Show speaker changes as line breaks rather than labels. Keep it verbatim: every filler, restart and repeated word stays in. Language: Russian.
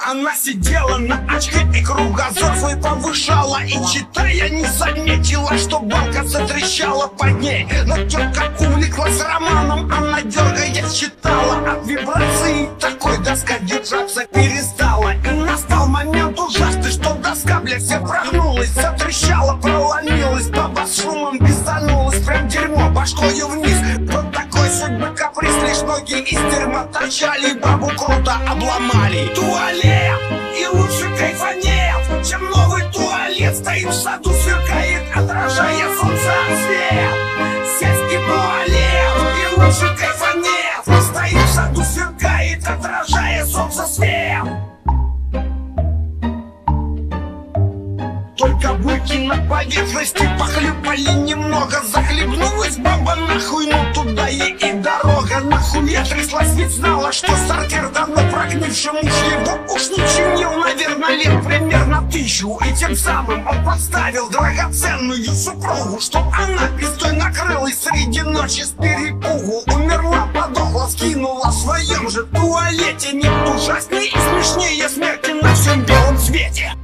Она сидела на очке и кругозор свой повышала, и, читая, не заметила, что банка затрещала под ней. Но тетка увлеклась романом, она, дергаясь, читала. От вибрации такой доска держаться перестала. И настал момент ужасный, что доска, бля, вся прогнулась, затрещала, проломилась, баба с шумом бесанулась, прям дерьмо башкою вниз. Вот такой судьбы каприз, лишь ноги из дерьма торчали, бабу круто обломали. Туалет! И лучше кайфа нет, чем новый туалет. Стоит в саду, сверкает, отражая солнце свет. Сельский туалет, и лучше кайфа нет. Стоит в саду, сверкает, отражая солнце свет. Только быки на поверхности похлюпали немного. Захлебнулась баба нахуй, ну туда ей и дорога. Нахуя тряслась, ведь знала, что сортир давно прогнивший муж его уж не чинил, наверное, лет примерно тысячу. И тем самым он подставил драгоценную супругу, чтоб она пизтой накрылась среди ночи с перепугу. Умерла, подохла, скинула в своем же туалете. Нет ужаснее и смешнее смерти на всем белом свете.